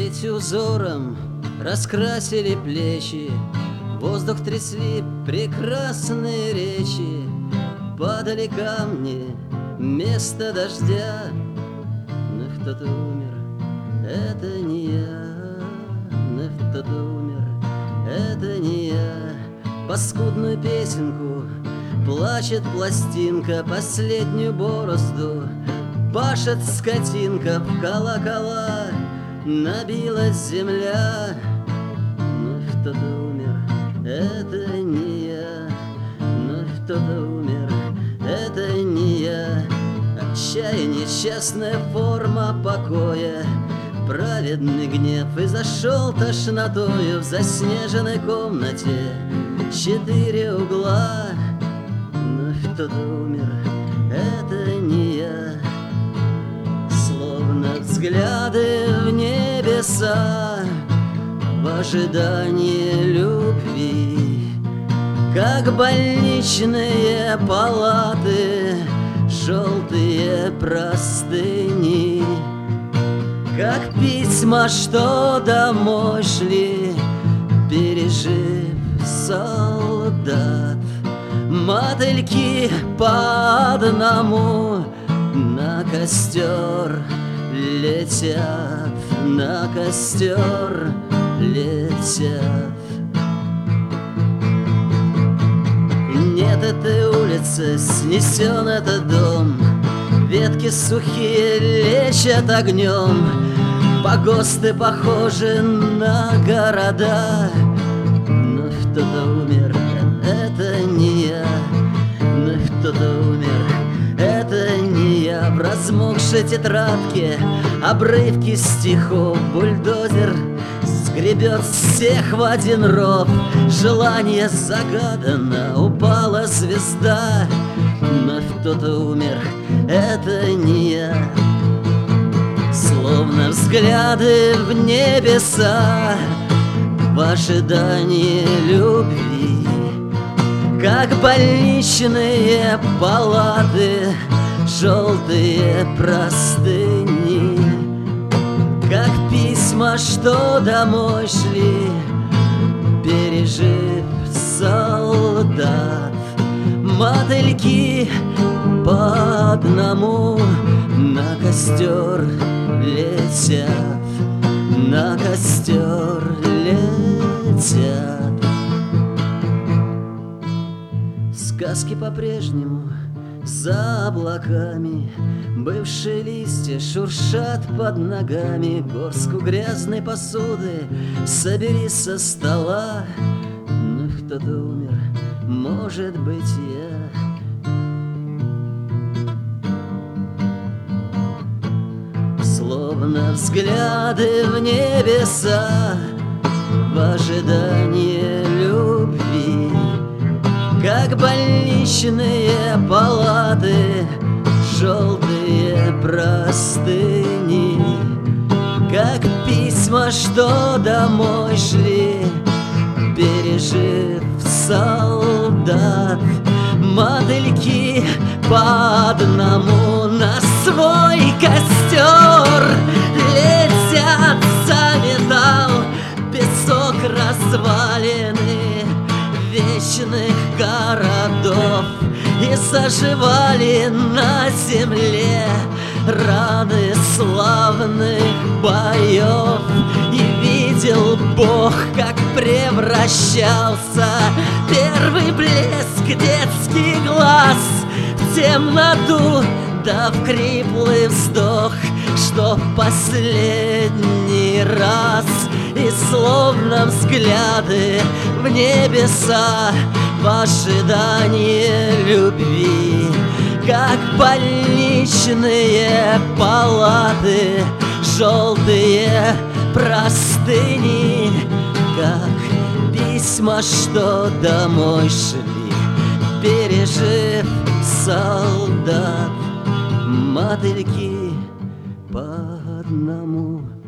Ведь узором раскрасили плечи, воздух трясли прекрасные речи, падали камни вместо дождя. Но кто-то умер, это не я. Но кто-то умер, это не я. Паскудную песенку плачет пластинка, последнюю борозду пашет скотинка, в колокола набилась земля. Но кто-то умер, это не я. Но кто-то умер, это не я. Отчаяние, несчастная форма покоя, праведный гнев и зашел тошнотою в заснеженной комнате 4 угла. Но кто-то умер, это не я. Словно взгляды в небеса в ожидании любви, как больничные палаты, желтые простыни, как письма, что домой шли, пережив солдат. Мотыльки по одному на костер летят, на костер летят. Нет этой улицы, снесен этот дом, ветки сухие лечат огнем, погосты похожи на города. Но кто-то умер, это не я. Но кто-то умер, это не я. В размокшей тетрадке обрывки стихов бульдозер сгребет всех в один ров. Желание загадано, упала звезда. Но кто-то умер, это не я. Словно взгляды в небеса в ожидании любви, как больничные палаты, желтые простыни, как письма, что домой шли, пережив солдат. Мотыльки по одному на костер летят, на костер летят. Сказки по-прежнему за облаками, бывшие листья шуршат под ногами. Горстку грязной посуды собери со стола. Но кто-то умер, может быть, я. Словно взгляды в небеса в ожидании любви, как больничные палаты, желтые простыни, как письма, что домой шли, пережив солдат. Мотыльки по одному на свой костер летят за металл, песок развалины вечных городов, и заживали на земле раны славных боев. И видел Бог, как превращался первый блеск детский глаз в темноту, да в хриплый вздох, что в последний раз. И словно взгляды в небеса в ожидании любви, как больничные палаты, желтые простыни, как письма, что домой шли, пережив солдат. Мотыльки по одному